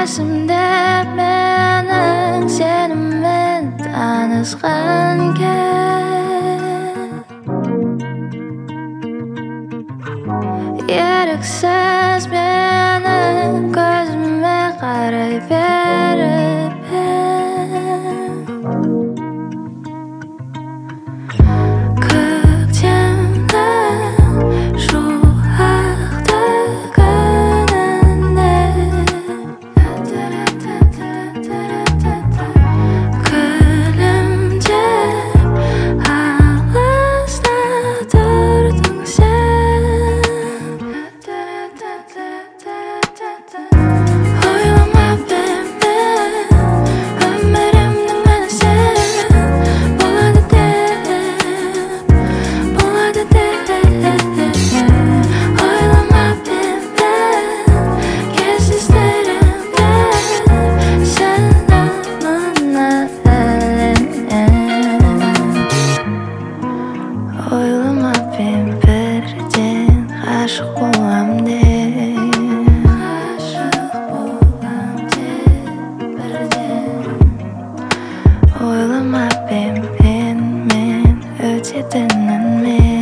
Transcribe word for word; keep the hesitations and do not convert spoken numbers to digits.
есімде менің сенімен танысқан кез еріксіз менің көзіме қарай беріп көктемнің шуақты күнінде күлімдеп алыста тұрдың сен ойламаппын мен өмірімнің мәні сен болады деп болады деп ойламаппын мен кездестіремін сені мына әлемнен ойламаппын бірден ғашық болам деп ғашық болам деп бірден ойламаппын мен мен өтетінін мен